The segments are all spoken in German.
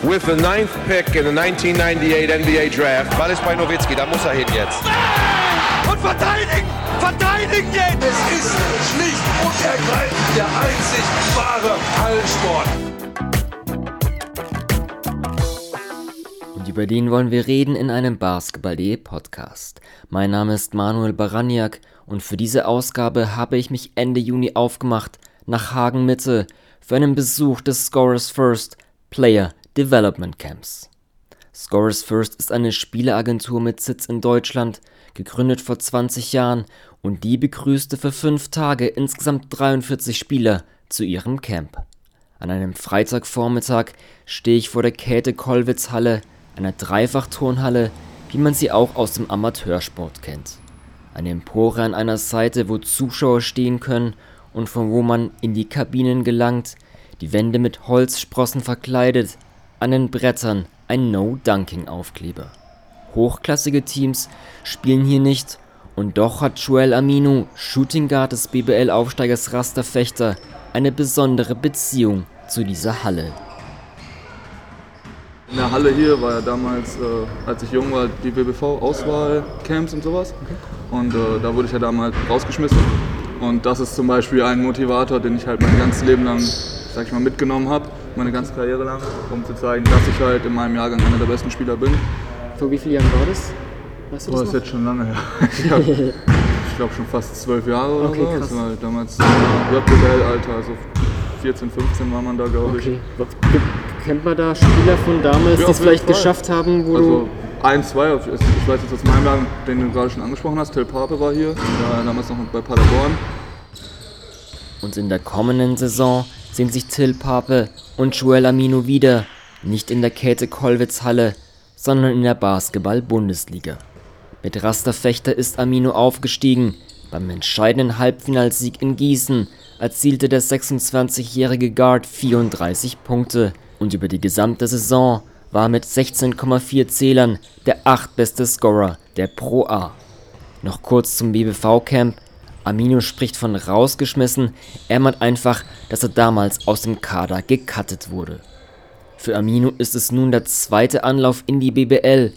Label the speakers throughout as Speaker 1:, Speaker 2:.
Speaker 1: with the 9th pick in the 1998 NBA Draft.
Speaker 2: Ball ist bei Nowitzki, da muss er hin jetzt.
Speaker 3: Und verteidigen! Verteidigen jetzt!
Speaker 4: Es ist schlicht und ergreifend der einzig wahre Hallensport.
Speaker 5: Und über den wollen wir reden in einem Basketball.de Podcast. Mein Name ist Manuel Baraniak und für diese Ausgabe habe ich mich Ende Juni aufgemacht nach Hagen-Mitte für einen Besuch des Scorers First Player Development Camps. Scorers First ist eine Spieleragentur mit Sitz in Deutschland, gegründet vor 20 Jahren, und die begrüßte für 5 Tage insgesamt 43 Spieler zu ihrem Camp. An einem Freitagvormittag stehe ich vor der Käthe-Kollwitz-Halle, einer Dreifachturnhalle, wie man sie auch aus dem Amateursport kennt. Eine Empore an einer Seite, wo Zuschauer stehen können und von wo man in die Kabinen gelangt, die Wände mit Holzsprossen verkleidet, an den Brettern ein No-Dunking-Aufkleber. Hochklassige Teams spielen hier nicht, und doch hat Joel Aminu, Shooting Guard des BBL-Aufsteigers Raster Fechter, eine besondere Beziehung zu dieser Halle.
Speaker 6: In der Halle hier war ja damals, als ich jung war, die WBV-Auswahl-Camps und sowas. Und da wurde ich ja damals rausgeschmissen. Und das ist zum Beispiel ein Motivator, den ich halt mein ganzes Leben lang, sag ich mal, mitgenommen habe, meine ganze Karriere lang, um zu zeigen, dass ich halt in meinem Jahrgang einer der besten Spieler bin.
Speaker 7: Vor wie vielen Jahren war das? Weißt du das
Speaker 6: ist jetzt schon lange her. Ich glaube schon fast 12 Jahre oder
Speaker 7: okay,
Speaker 6: so.
Speaker 7: Krass.
Speaker 6: Das war halt damals JBL-Alter, also 14, 15 war man da, glaube ich.
Speaker 7: Okay. Kennt man da Spieler von damals,
Speaker 6: ja,
Speaker 7: die es vielleicht geschafft haben, wo
Speaker 6: also, ein, zwei, ich weiß jetzt aus meinem Jahr, den du gerade schon angesprochen hast, Till Pape war hier, damals noch bei Paderborn.
Speaker 5: Und in der kommenden Saison sehen sich Till Pape und Joel Aminu wieder, nicht in der Käthe-Kollwitz-Halle, sondern in der Basketball-Bundesliga. Mit Raster Fechter ist Aminu aufgestiegen. Beim entscheidenden Halbfinalsieg in Gießen erzielte der 26-jährige Guard 34 Punkte und über die gesamte Saison war mit 16,4 Zählern der 8. beste Scorer der Pro A. Noch kurz zum BBV-Camp. Aminu spricht von rausgeschmissen, er meint einfach, dass er damals aus dem Kader gecuttet wurde. Für Aminu ist es nun der zweite Anlauf in die BBL.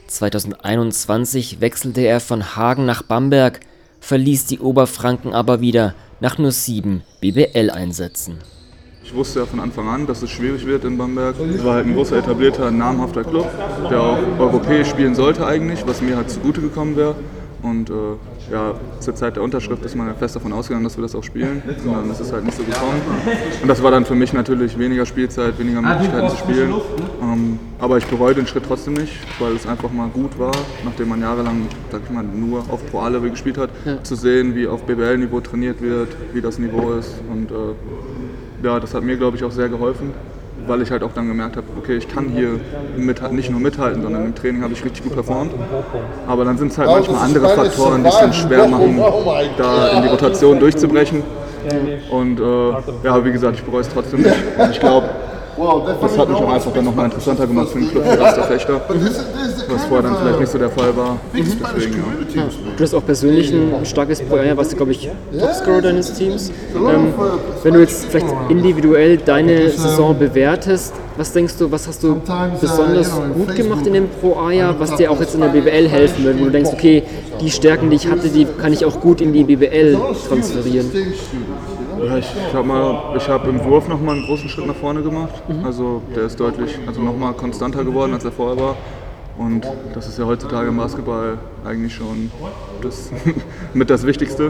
Speaker 5: 2021 wechselte er von Hagen nach Bamberg, verließ die Oberfranken aber wieder nach nur 7 BBL-Einsätzen.
Speaker 6: Ich wusste ja von Anfang an, dass es schwierig wird in Bamberg. Es war halt ein großer, etablierter, namhafter Club, der auch europäisch spielen sollte eigentlich, was mir halt zugute gekommen wäre. Und zur Zeit der Unterschrift ist man ja fest davon ausgegangen, dass wir das auch spielen. Und dann ist es halt nicht so gekommen. Und das war dann für mich natürlich weniger Spielzeit, weniger Möglichkeiten zu spielen. Aber ich bereue den Schritt trotzdem nicht, weil es einfach mal gut war, nachdem man jahrelang, sag ich mal, nur auf Pro A-Level gespielt hat, zu sehen, wie auf BBL-Niveau trainiert wird, wie das Niveau ist. Und das hat mir, glaube ich, auch sehr geholfen, weil ich halt auch dann gemerkt habe, okay, ich kann hier nicht nur mithalten, sondern im Training habe ich richtig gut performt. Aber dann sind es halt manchmal andere Faktoren, die es dann schwer machen, da in die Rotation durchzubrechen. Und wie gesagt, ich bereue es trotzdem nicht. Und ich glaube, das hat mich auch einfach dann nochmal interessanter gemacht für den Club wie Raster Fechter, was vorher dann vielleicht nicht so der Fall war. Deswegen,
Speaker 7: ja. Du hast auch persönlich ein starkes Projekt, warst du, glaube ich, Topscorer deines Teams. Wenn du jetzt vielleicht individuell deine Saison bewertest, was denkst du, was hast du besonders gut gemacht in dem Pro-A-Jahr, was dir auch jetzt in der BBL helfen wird, wo du denkst, okay, die Stärken, die ich hatte, die kann ich auch gut in die BBL transferieren?
Speaker 6: Ja, ich habe im Wurf nochmal einen großen Schritt nach vorne gemacht. Also der ist deutlich, nochmal konstanter geworden, als er vorher war. Und das ist ja heutzutage im Basketball eigentlich schon mit das Wichtigste.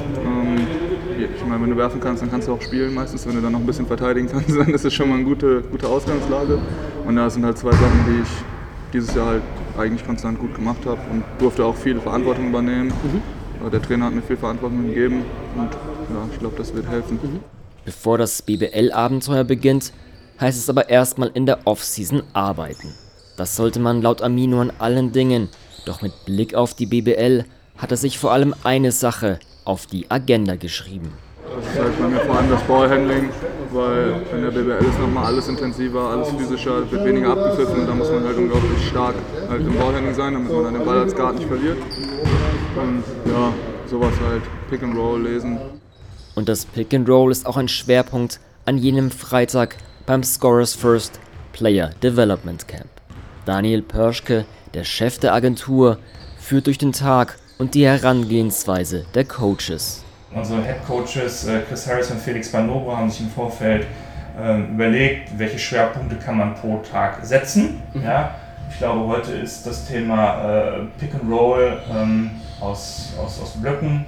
Speaker 6: Ich meine, wenn du werfen kannst, dann kannst du auch spielen meistens. Wenn du dann noch ein bisschen verteidigen kannst, dann ist es schon mal eine gute Ausgangslage. Und da sind halt 2 Sachen, die ich dieses Jahr halt eigentlich konstant gut gemacht habe und durfte auch viel Verantwortung übernehmen. Der Trainer hat mir viel Verantwortung gegeben und ich glaube, das wird helfen.
Speaker 5: Bevor das BBL-Abenteuer beginnt, heißt es aber erstmal in der Offseason arbeiten. Das sollte man laut Aminu an allen Dingen, doch mit Blick auf die BBL hat er sich vor allem eine Sache auf die Agenda geschrieben.
Speaker 6: Das ist halt bei mir vor allem das Ballhandling, weil in der BBL ist nochmal alles intensiver, alles physischer, wird weniger abgepfiffen und da muss man halt unglaublich stark halt im Ballhandling sein, damit man dann den Ball als Guard nicht verliert. Und sowas halt, Pick and Roll lesen.
Speaker 5: Und das Pick and Roll ist auch ein Schwerpunkt an jenem Freitag beim Scorers First Player Development Camp. Daniel Pörschke, der Chef der Agentur, führt durch den Tag und die Herangehensweise der Coaches.
Speaker 8: Unsere Head Coaches Chris Harris und Felix Banobre haben sich im Vorfeld überlegt, welche Schwerpunkte kann man pro Tag setzen. Ja? Ich glaube, heute ist das Thema Pick and Roll aus Blöcken,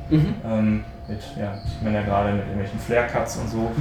Speaker 8: sieht man ja gerade mit irgendwelchen Flare-Cuts und so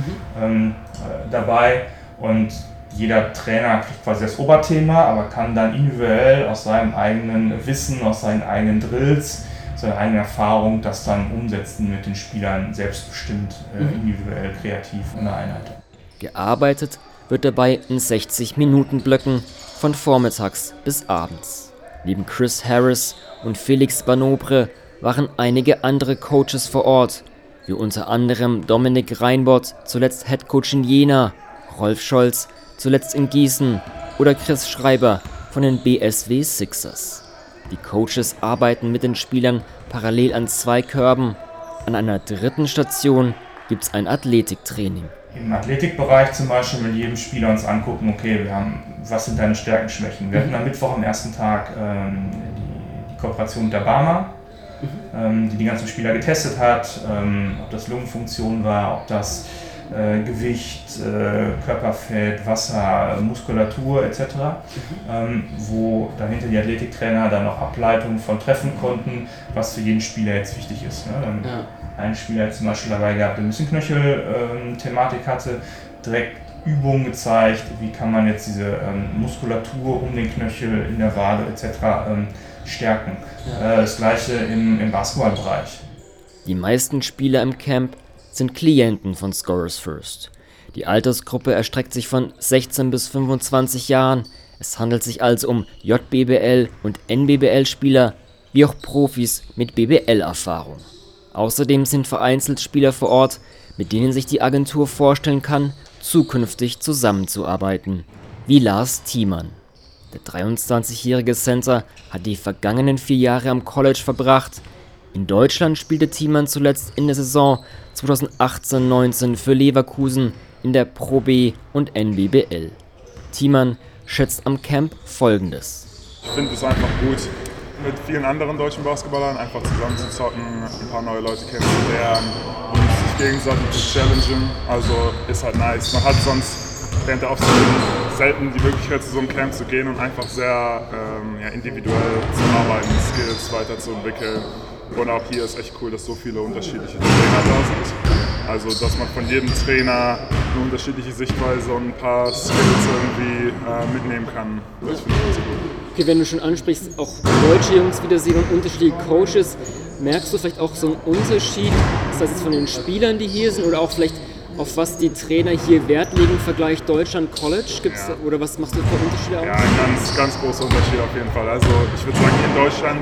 Speaker 8: dabei. Und jeder Trainer kriegt quasi das Oberthema, aber kann dann individuell aus seinem eigenen Wissen, aus seinen eigenen Drills, seiner eigenen Erfahrung das dann umsetzen mit den Spielern selbstbestimmt, individuell, kreativ in der Einheit.
Speaker 5: Gearbeitet wird dabei in 60-Minuten-Blöcken von vormittags bis abends. Neben Chris Harris und Felix Banobre waren einige andere Coaches vor Ort, wie unter anderem Dominik Reinbott, zuletzt Headcoach in Jena, Rolf Scholz, zuletzt in Gießen oder Chris Schreiber von den BSW Sixers. Die Coaches arbeiten mit den Spielern parallel an 2 Körben. An einer dritten Station gibt's ein Athletiktraining.
Speaker 8: Im Athletikbereich zum Beispiel mit jedem Spieler uns angucken, okay, was sind deine Stärken, Schwächen. Wir hatten am Mittwoch am ersten Tag die Kooperation mit der Barmer, die ganzen Spieler getestet hat, ob das Lungenfunktion war, ob das Gewicht, Körperfett, Wasser, Muskulatur etc., wo dahinter die Athletiktrainer dann noch Ableitungen von treffen konnten, was für jeden Spieler jetzt wichtig ist. Ne? Ein Spieler hat zum Beispiel dabei gehabt, der ein bisschen Knöchel-Thematik hatte, direkt Übungen gezeigt, wie kann man jetzt diese Muskulatur um den Knöchel in der Wade etc. Stärken. Das gleiche im Basketballbereich.
Speaker 5: Die meisten Spieler im Camp sind Klienten von Scorers First. Die Altersgruppe erstreckt sich von 16 bis 25 Jahren. Es handelt sich also um JBBL- und NBBL-Spieler, wie auch Profis mit BBL-Erfahrung. Außerdem sind vereinzelt Spieler vor Ort, mit denen sich die Agentur vorstellen kann, zukünftig zusammenzuarbeiten. Wie Lars Thiemann. Der 23-jährige Center hat die vergangenen 4 Jahre am College verbracht. In Deutschland spielte Thiemann zuletzt in der Saison 2018-19 für Leverkusen in der Pro B und NBBL. Thiemann schätzt am Camp Folgendes.
Speaker 6: Ich finde es einfach gut, mit vielen anderen deutschen Basketballern einfach zusammen zu zocken, ein paar neue Leute kennenzulernen und sich gegenseitig zu challengen. Also ist halt nice. Man hat sonst während der Offseason selten die Möglichkeit, zu so einem Camp zu gehen und einfach sehr individuell zu arbeiten, Skills weiterzuentwickeln. Und auch hier ist echt cool, dass so viele unterschiedliche Trainer da sind. Also, dass man von jedem Trainer eine unterschiedliche Sichtweise und ein paar Skills irgendwie mitnehmen kann. Das finde ich ganz gut.
Speaker 7: Okay, wenn du schon ansprichst, auch deutsche Jungs wiedersehen und unterschiedliche Coaches, merkst du vielleicht auch so einen Unterschied, ist das jetzt von den Spielern, die hier sind, oder auch vielleicht auf was die Trainer hier Wert legen im Vergleich Deutschland-College? Gibt's oder was machst du für Unterschiede aus?
Speaker 6: Ja, ein ganz großer Unterschied auf jeden Fall. Also ich würde sagen, hier in Deutschland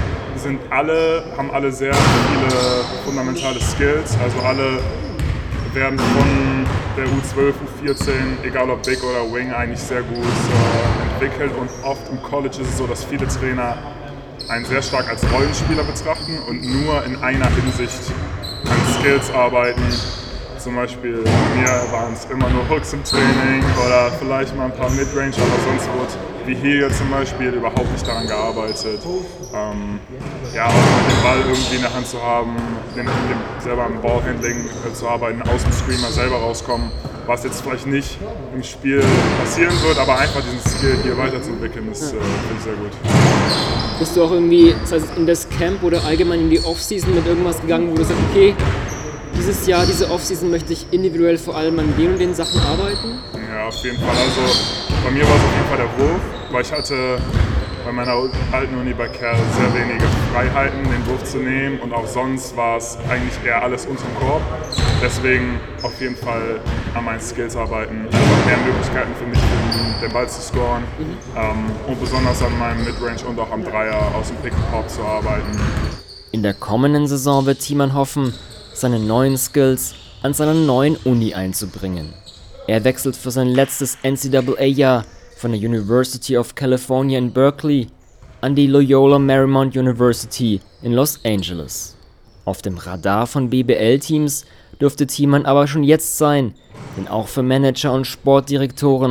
Speaker 6: haben alle sehr viele fundamentale Skills. Also alle werden von der U12, U14, egal ob Big oder Wing, eigentlich sehr gut entwickelt. Und oft im College ist es so, dass viele Trainer einen sehr stark als Rollenspieler betrachten und nur in einer Hinsicht an Skills arbeiten. Zum Beispiel bei mir waren es immer nur Hooks im Training oder vielleicht mal ein paar Midrange, aber sonst wird wie hier zum Beispiel überhaupt nicht daran gearbeitet. Auch den Ball irgendwie in der Hand zu haben, selber am Ballhandling zu arbeiten, aus dem Screamer selber rauskommen, was jetzt vielleicht nicht im Spiel passieren wird, aber einfach diesen Skill hier weiterzuentwickeln, das finde ich sehr gut.
Speaker 7: Bist du auch irgendwie, das heißt in das Camp oder allgemein in die Offseason mit irgendwas gegangen, wo du sagst, okay, dieses Jahr, diese Offseason möchte ich individuell vor allem an den und den Sachen arbeiten?
Speaker 6: Ja, auf jeden Fall. Also bei mir war es auf jeden Fall der Wurf, weil ich hatte bei meiner alten Uni bei Kerl sehr wenige Freiheiten, den Wurf zu nehmen, und auch sonst war es eigentlich eher alles unterm Korb. Deswegen auf jeden Fall an meinen Skills arbeiten, einfach mehr Möglichkeiten für mich, den Ball zu scoren und besonders an meinem Midrange und auch am Dreier aus dem Pick-and-Pop zu arbeiten.
Speaker 5: In der kommenden Saison wird Thiemann hoffen, seine neuen Skills an seiner neuen Uni einzubringen. Er wechselt für sein letztes NCAA-Jahr von der University of California in Berkeley an die Loyola Marymount University in Los Angeles. Auf dem Radar von BBL-Teams dürfte Thiemann aber schon jetzt sein, denn auch für Manager und Sportdirektoren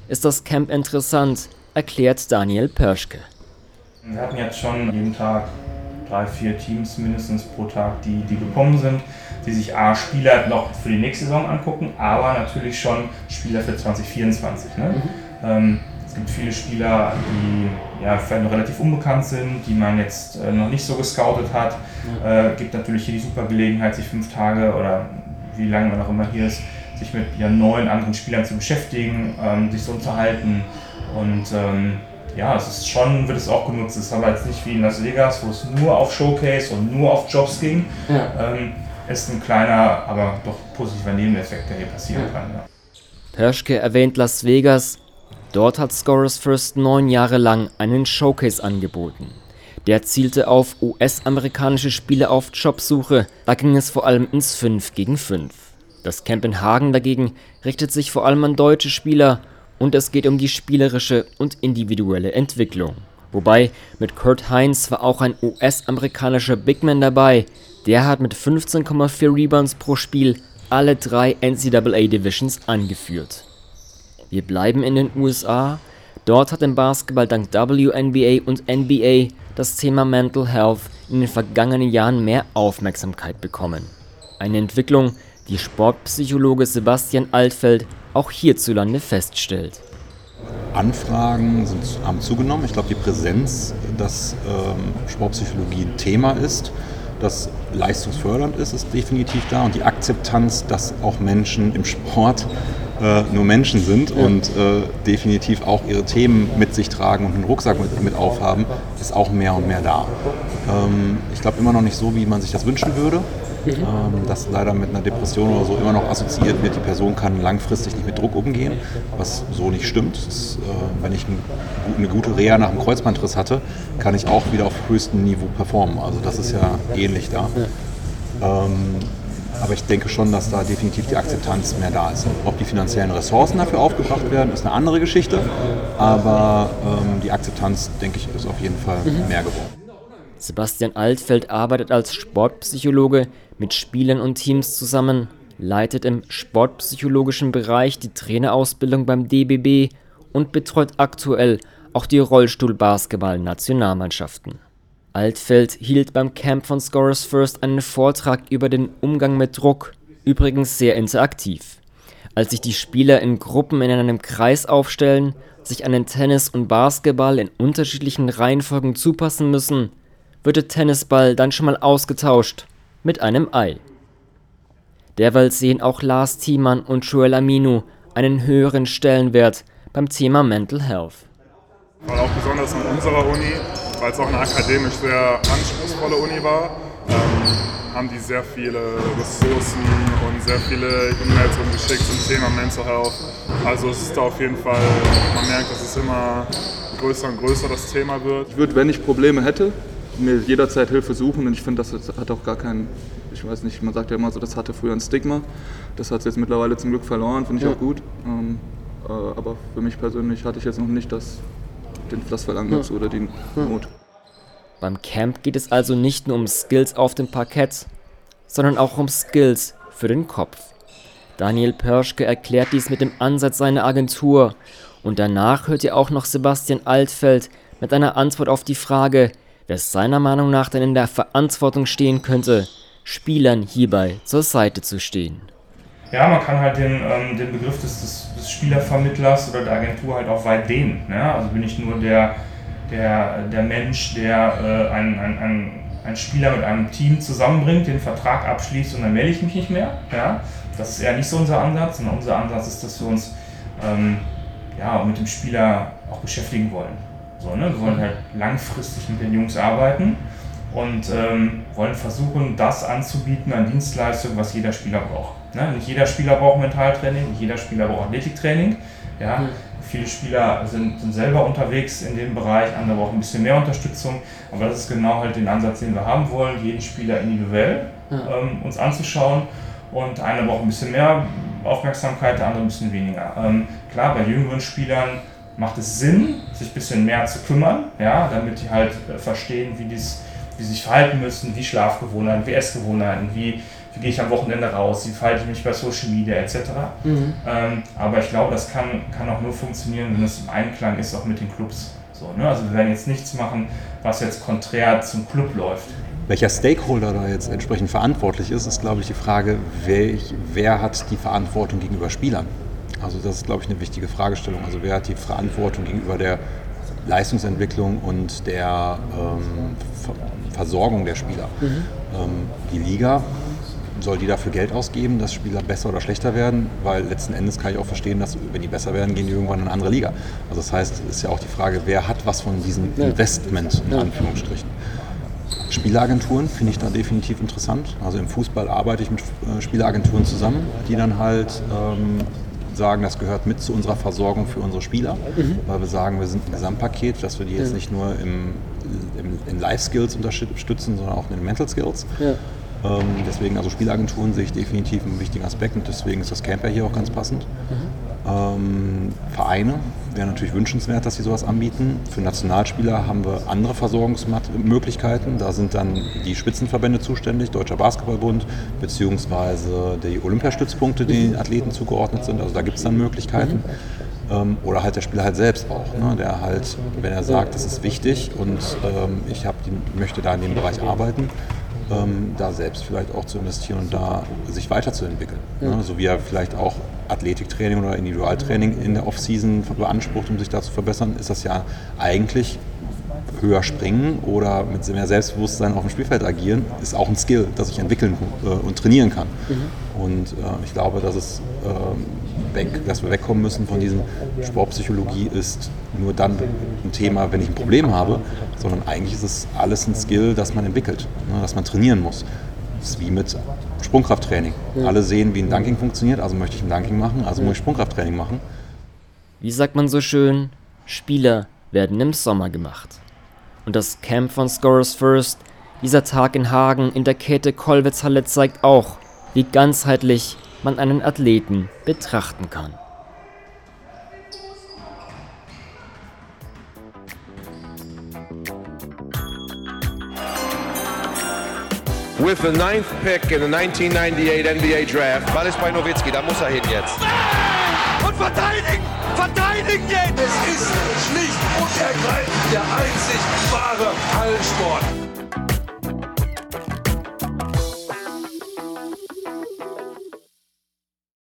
Speaker 5: ist das Camp interessant, erklärt Daniel Pörschke.
Speaker 8: Wir hatten jetzt schon jeden Tag 3-4 Teams mindestens pro Tag, die gekommen sind, die sich Spieler noch für die nächste Saison angucken, aber natürlich schon Spieler für 2024. Ne? Es gibt viele Spieler, die vielleicht noch relativ unbekannt sind, die man jetzt noch nicht so gescoutet hat. Gibt natürlich hier die super Gelegenheit, sich 5 Tage oder wie lange man auch immer hier ist, sich mit 9 anderen Spielern zu beschäftigen, sich zu unterhalten. Und es ist schon, wird es auch genutzt. Es ist aber jetzt nicht wie in Las Vegas, wo es nur auf Showcase und nur auf Jobs ging. Ist ein kleiner, aber doch positiver Nebeneffekt, der hier passieren kann. Ja.
Speaker 5: Pörschke erwähnt Las Vegas. Dort hat Scorers First 9 Jahre lang einen Showcase angeboten. Der zielte auf US-amerikanische Spieler auf Jobsuche. Da ging es vor allem ins 5 gegen 5. Das Camp in Hagen dagegen richtet sich vor allem an deutsche Spieler und es geht um die spielerische und individuelle Entwicklung. Wobei mit Kurt Heinz war auch ein US-amerikanischer Bigman dabei. Der hat mit 15,4 Rebounds pro Spiel alle 3 NCAA Divisions angeführt. Wir bleiben in den USA. Dort hat im Basketball dank WNBA und NBA das Thema Mental Health in den vergangenen Jahren mehr Aufmerksamkeit bekommen. Eine Entwicklung, die Sportpsychologe Sebastian Altfeld auch hierzulande feststellt.
Speaker 9: Anfragen haben zugenommen. Ich glaube, die Präsenz, dass Sportpsychologie ein Thema ist, das leistungsfördernd ist definitiv da. Und die Akzeptanz, dass auch Menschen im Sport nur Menschen sind und definitiv auch ihre Themen mit sich tragen und einen Rucksack mit aufhaben, ist auch mehr und mehr da. Ich glaube immer noch nicht so, wie man sich das wünschen würde. Das leider mit einer Depression oder so immer noch assoziiert wird, die Person kann langfristig nicht mit Druck umgehen, was so nicht stimmt. Das, wenn ich eine gute Reha nach einem Kreuzbandriss hatte, kann ich auch wieder auf höchstem Niveau performen. Also das ist ja ähnlich da. Aber ich denke schon, dass da definitiv die Akzeptanz mehr da ist. Ob die finanziellen Ressourcen dafür aufgebracht werden, ist eine andere Geschichte. Aber die Akzeptanz, denke ich, ist auf jeden Fall mehr geworden.
Speaker 5: Sebastian Altfeld arbeitet als Sportpsychologe mit Spielern und Teams zusammen, leitet im sportpsychologischen Bereich die Trainerausbildung beim DBB und betreut aktuell auch die Rollstuhl-Basketball-Nationalmannschaften. Altfeld hielt beim Camp von Scorers First einen Vortrag über den Umgang mit Druck, übrigens sehr interaktiv. Als sich die Spieler in Gruppen in einem Kreis aufstellen, sich einen Tennis und Basketball in unterschiedlichen Reihenfolgen zupassen müssen, wird der Tennisball dann schon mal ausgetauscht mit einem Ei. Derweil sehen auch Lars Thiemann und Joel Aminu einen höheren Stellenwert beim Thema Mental Health.
Speaker 6: Weil auch besonders an unserer Uni, weil es auch eine akademisch sehr anspruchsvolle Uni war, haben die sehr viele Ressourcen und sehr viele E-Mails umgeschickt zum Thema Mental Health. Also es ist da auf jeden Fall, man merkt, dass es immer größer und größer das Thema wird. Ich würde, wenn ich Probleme hätte, mir jederzeit Hilfe suchen und ich finde, das hat auch gar keinen, ich weiß nicht, man sagt ja immer so, das hatte früher ein Stigma, das hat es jetzt mittlerweile zum Glück verloren, finde ich auch gut, aber für mich persönlich hatte ich jetzt noch nicht das Verlangen dazu oder die Not.
Speaker 5: Beim Camp geht es also nicht nur um Skills auf dem Parkett, sondern auch um Skills für den Kopf. Daniel Pörschke erklärt dies mit dem Ansatz seiner Agentur und danach hört ihr auch noch Sebastian Altfeld mit einer Antwort auf die Frage, wer seiner Meinung nach denn in der Verantwortung stehen könnte, Spielern hierbei zur Seite zu stehen.
Speaker 8: Ja, man kann halt den Begriff des Spielervermittlers oder der Agentur halt auch weit dehnen. Ne? Also bin ich nur der Mensch, der einen Spieler mit einem Team zusammenbringt, den Vertrag abschließt und dann melde ich mich nicht mehr. Ja? Das ist eher nicht so unser Ansatz, sondern unser Ansatz ist, dass wir uns mit dem Spieler auch beschäftigen wollen. So, ne? Wir wollen halt langfristig mit den Jungs arbeiten und wollen versuchen, das anzubieten an Dienstleistungen, was jeder Spieler braucht. Ne? Nicht jeder Spieler braucht Mentaltraining, nicht jeder Spieler braucht Athletiktraining. Ja? Viele Spieler sind selber unterwegs in dem Bereich, andere brauchen ein bisschen mehr Unterstützung. Aber das ist genau halt den Ansatz, den wir haben wollen, jeden Spieler individuell uns anzuschauen. Und einer braucht ein bisschen mehr Aufmerksamkeit, der andere ein bisschen weniger. Klar, bei jüngeren Spielern macht es Sinn, sich ein bisschen mehr zu kümmern, ja, damit die halt verstehen, wie sie sich verhalten müssen, wie Schlafgewohnheiten, wie Essgewohnheiten, wie wie gehe ich am Wochenende raus, wie verhalte ich mich bei Social Media etc. Aber ich glaube, das kann auch nur funktionieren, wenn es im Einklang ist, auch mit den Clubs. So, ne? Also wir werden jetzt nichts machen, was jetzt konträr zum Club läuft.
Speaker 9: Welcher Stakeholder da jetzt entsprechend verantwortlich ist, glaube ich, die Frage, wer hat die Verantwortung gegenüber Spielern? Also das ist, glaube ich, eine wichtige Fragestellung. Also wer hat die Verantwortung gegenüber der Leistungsentwicklung und der Versorgung der Spieler? Die Liga, soll die dafür Geld ausgeben, dass Spieler besser oder schlechter werden? Weil letzten Endes kann ich auch verstehen, dass wenn die besser werden, gehen die irgendwann in eine andere Liga. Also das heißt, es ist ja auch die Frage, wer hat was von diesem Investment in Anführungsstrichen? Spieleragenturen finde ich da definitiv interessant. Also im Fußball arbeite ich mit Spieleragenturen zusammen, die dann halt sagen, das gehört mit zu unserer Versorgung für unsere Spieler, weil wir sagen, wir sind ein Gesamtpaket, dass wir die jetzt nicht nur in Life-Skills unterstützen, sondern auch in den Mental Skills. Ja. Deswegen, also Spielagenturen sehe ich definitiv einen wichtigen Aspekt und deswegen ist das Camp ja hier auch ganz passend. Vereine wäre natürlich wünschenswert, dass sie sowas anbieten. Für Nationalspieler haben wir andere Versorgungsmöglichkeiten. Da sind dann die Spitzenverbände zuständig, Deutscher Basketballbund, beziehungsweise die Olympiastützpunkte, die den Athleten zugeordnet sind. Also da gibt es dann Möglichkeiten. Oder halt der Spieler halt selbst auch, ne? Der halt, wenn er sagt, das ist wichtig und ich möchte da in dem Bereich arbeiten, da selbst vielleicht auch zu investieren und da sich weiterzuentwickeln. Ja. Ne? So wie er vielleicht auch Athletiktraining oder Individualtraining in der Off-Season beansprucht, um sich da zu verbessern, ist das ja eigentlich höher springen oder mit mehr Selbstbewusstsein auf dem Spielfeld agieren, ist auch ein Skill, das ich entwickeln und trainieren kann. Und ich glaube, dass wir wegkommen müssen von diesem Sportpsychologie ist nur dann ein Thema, wenn ich ein Problem habe, sondern eigentlich ist es alles ein Skill, das man entwickelt, ne, das man trainieren muss. Das ist wie mit Sprungkrafttraining. Alle sehen, wie ein Dunking funktioniert, also möchte ich ein Dunking machen, also muss ich Sprungkrafttraining machen.
Speaker 5: Wie sagt man so schön, Spieler werden im Sommer gemacht. Und das Camp von Scorers First, dieser Tag in Hagen in der Käthe-Kollwitz-Halle zeigt auch, wie ganzheitlich man einen Athleten betrachten kann.
Speaker 1: With the 9th pick in the 1998 NBA Draft.
Speaker 2: Ball ist bei Nowitzki, da muss er hin jetzt.
Speaker 3: Und verteidigen! Verteidigen jetzt!
Speaker 4: Es ist schlicht und ergreifend der einzig wahre Hallensport.